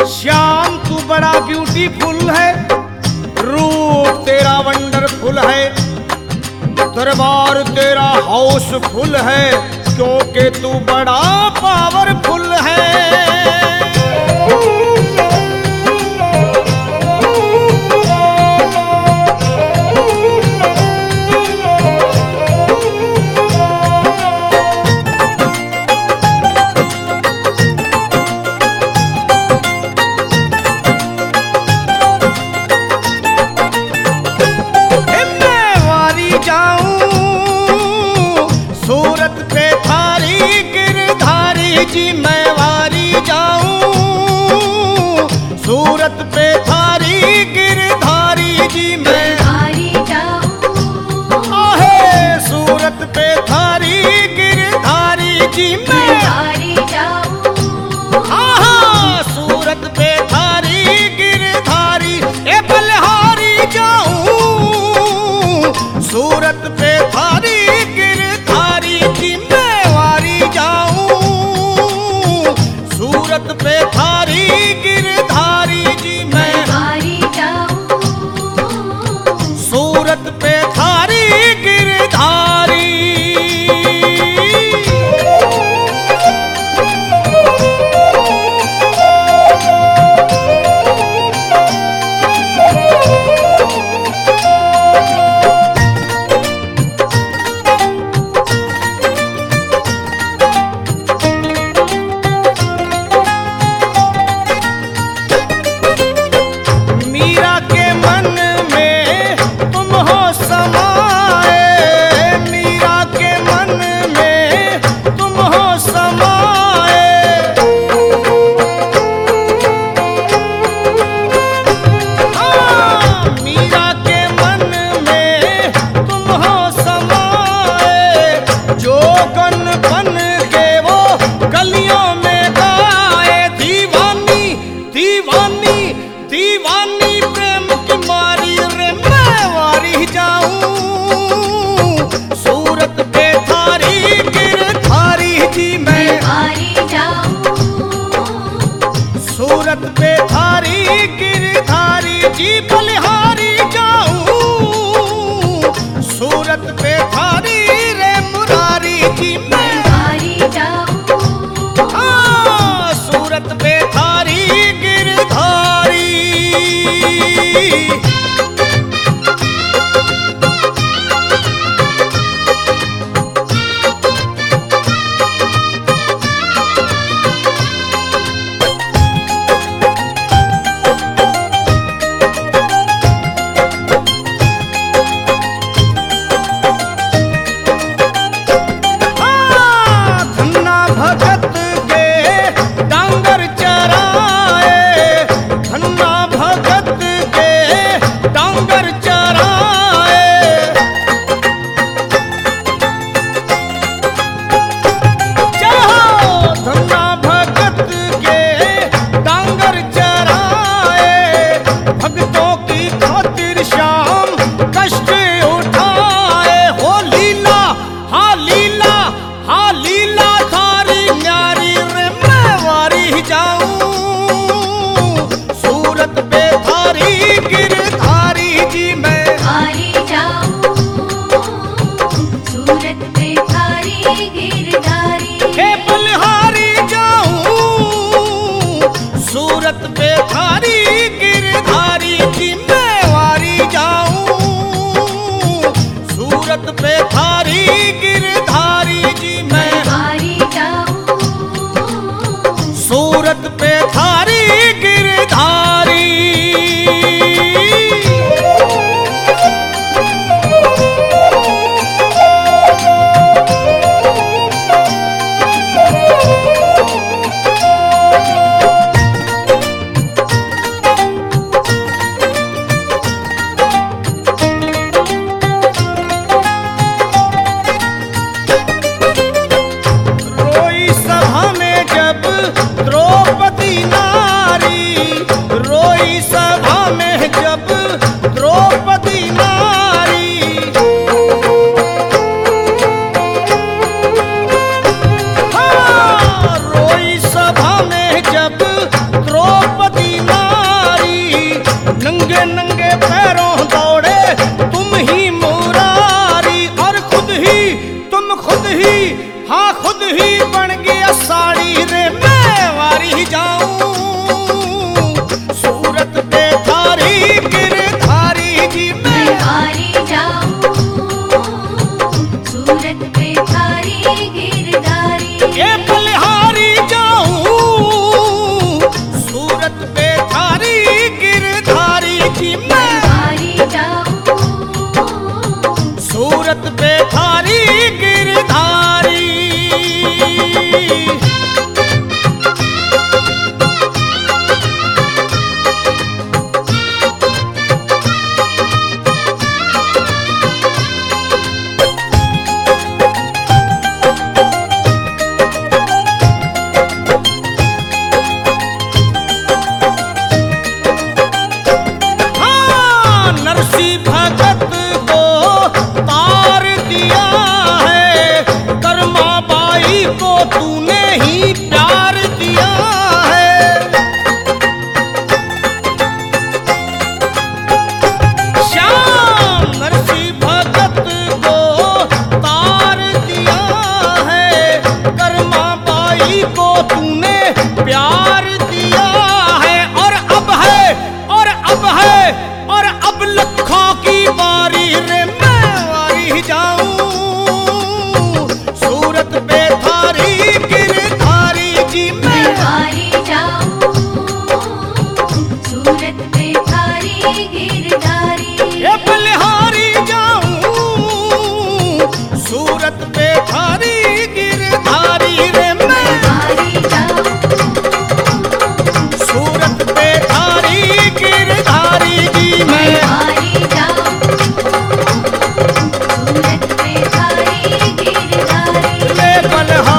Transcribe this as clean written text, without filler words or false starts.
श्याम तू बड़ा ब्यूटीफुल है, रूप तेरा वंडरफुल है, दरबार तेरा हाउसफुल है, क्योंकि तू बड़ा पावरफुल है। सूरत पे थारी गिरधारी जी मैं वारी जाऊं, सूरत पे थारी गिरधारी जी मैं वारी जाऊं, आहे सूरत पे थारी गिरधारी जी मैं वारी जाऊं, आहा सूरत पे थारी गिरधारी ए बलिहारी जाऊं, सूरत पे थारी जी मैं वारी जाऊं, सूरत पे थारी गिरधारी जी मैं वारी जाऊं, सूरत पे थारी गिरधारी। दीवानी प्रेम की मारी रे मैं वारी जाऊं, सूरत पे थारी गिरधारी जी मैं वारी जाऊं, सूरत पे थारी गिरधारी जी बलिहारी जाऊं, सूरत पे थारी रे मुरारी जी मैं वारी जाऊं, हाँ सूरत पे थारी गिरधारी। सूरत पे थारी गिरधारी जी मैं वारी जाऊं, सूरत पे थारी गिरधारी जी मैं वारी जाऊं, सूरत पे थारी गिरधारी। जब द्रौपदी बलहारी